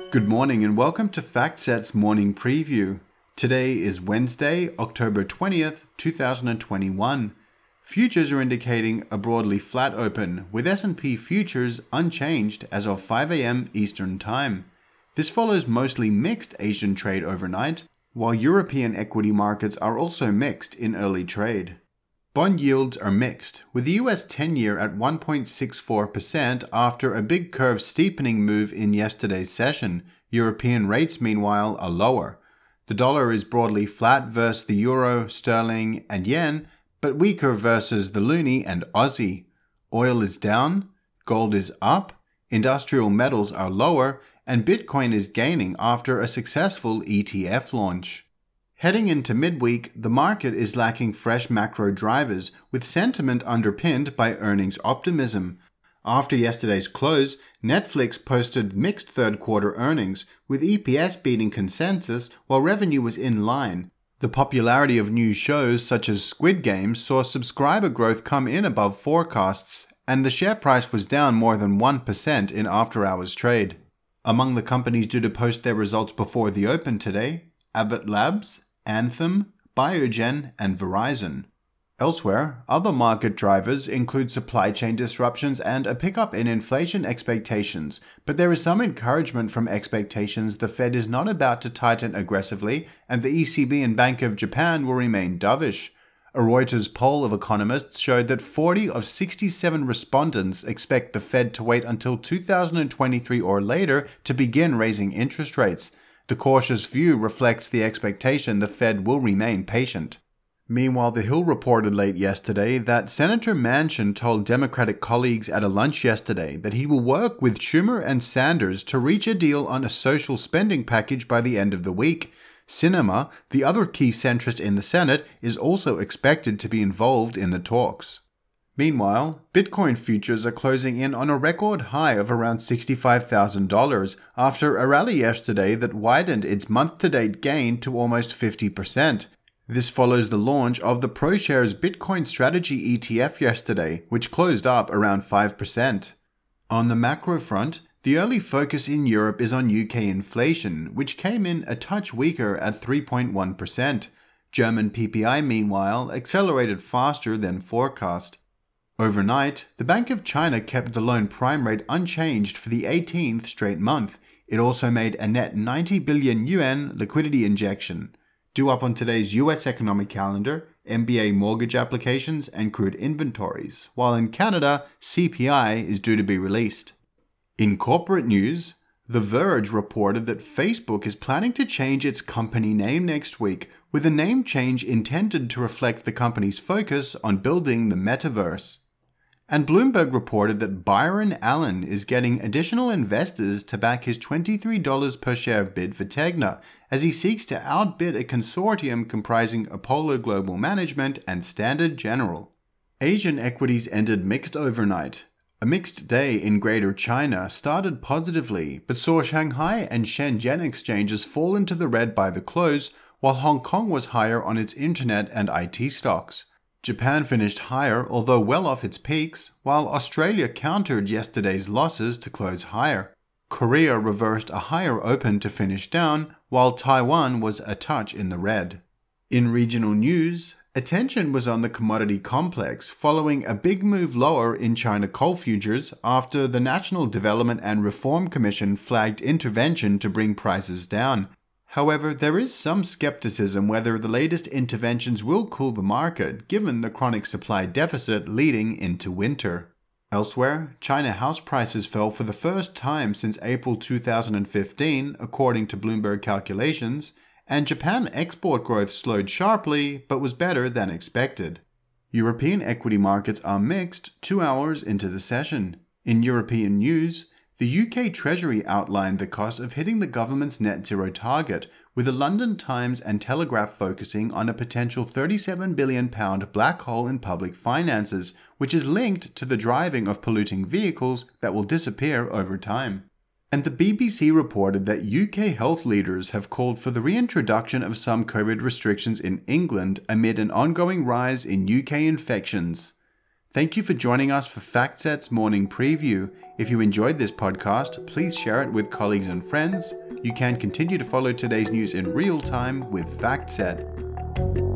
Good morning and welcome to FactSet's morning preview. Today is Wednesday, October 20th, 2021. Futures are indicating a broadly flat open, with S&P futures unchanged as of 5 a.m. Eastern Time. This follows mostly mixed Asian trade overnight, while European equity markets are also mixed in early trade. Bond yields are mixed, with the US 10-year at 1.64% after a big curve steepening move in yesterday's session. European rates, meanwhile, are lower. The dollar is broadly flat versus the euro, sterling, and yen, but weaker versus the loonie and Aussie. Oil is down, gold is up, industrial metals are lower, and Bitcoin is gaining after a successful ETF launch. Heading into midweek, the market is lacking fresh macro drivers, with sentiment underpinned by earnings optimism. After yesterday's close, Netflix posted mixed third-quarter earnings, with EPS beating consensus while revenue was in line. The popularity of new shows such as Squid Game saw subscriber growth come in above forecasts, and the share price was down more than 1% in after-hours trade. Among the companies due to post their results before the open today, Abbott Labs, Anthem, Biogen, and Verizon. Elsewhere, other market drivers include supply chain disruptions and a pickup in inflation expectations, but there is some encouragement from expectations the Fed is not about to tighten aggressively and the ECB and Bank of Japan will remain dovish. A Reuters poll of economists showed that 40 of 67 respondents expect the Fed to wait until 2023 or later to begin raising interest rates. The cautious view reflects the expectation the Fed will remain patient. Meanwhile, The Hill reported late yesterday that Senator Manchin told Democratic colleagues at a lunch yesterday that he will work with Schumer and Sanders to reach a deal on a social spending package by the end of the week. Sinema, the other key centrist in the Senate, is also expected to be involved in the talks. Meanwhile, Bitcoin futures are closing in on a record high of around $65,000 after a rally yesterday that widened its month-to-date gain to almost 50%. This follows the launch of the ProShares Bitcoin Strategy ETF yesterday, which closed up around 5%. On the macro front, the early focus in Europe is on UK inflation, which came in a touch weaker at 3.1%. German PPI, meanwhile, accelerated faster than forecast. Overnight, the Bank of China kept the loan prime rate unchanged for the 18th straight month. It also made a net 90 billion yuan liquidity injection. Due up on today's US economic calendar, MBA mortgage applications and crude inventories, while in Canada, CPI is due to be released. In corporate news, The Verge reported that Facebook is planning to change its company name next week, with a name change intended to reflect the company's focus on building the metaverse. And Bloomberg reported that Byron Allen is getting additional investors to back his $23 per share bid for Tegna, as he seeks to outbid a consortium comprising Apollo Global Management and Standard General. Asian equities ended mixed overnight. A mixed day in Greater China started positively, but saw Shanghai and Shenzhen exchanges fall into the red by the close, while Hong Kong was higher on its internet and IT stocks. Japan finished higher, although well off its peaks, while Australia countered yesterday's losses to close higher. Korea reversed a higher open to finish down, while Taiwan was a touch in the red. In regional news, attention was on the commodity complex following a big move lower in China coal futures after the National Development and Reform Commission flagged intervention to bring prices down. However, there is some skepticism whether the latest interventions will cool the market, given the chronic supply deficit leading into winter. Elsewhere, China house prices fell for the first time since April 2015, according to Bloomberg calculations, and Japan export growth slowed sharply, but was better than expected. European equity markets are mixed 2 hours into the session. In European news, the UK Treasury outlined the cost of hitting the government's net zero target, with the London Times and Telegraph focusing on a potential £37 billion black hole in public finances, which is linked to the driving of polluting vehicles that will disappear over time. And the BBC reported that UK health leaders have called for the reintroduction of some COVID restrictions in England amid an ongoing rise in UK infections. Thank you for joining us for FactSet's morning preview. If you enjoyed this podcast, please share it with colleagues and friends. You can continue to follow today's news in real time with FactSet.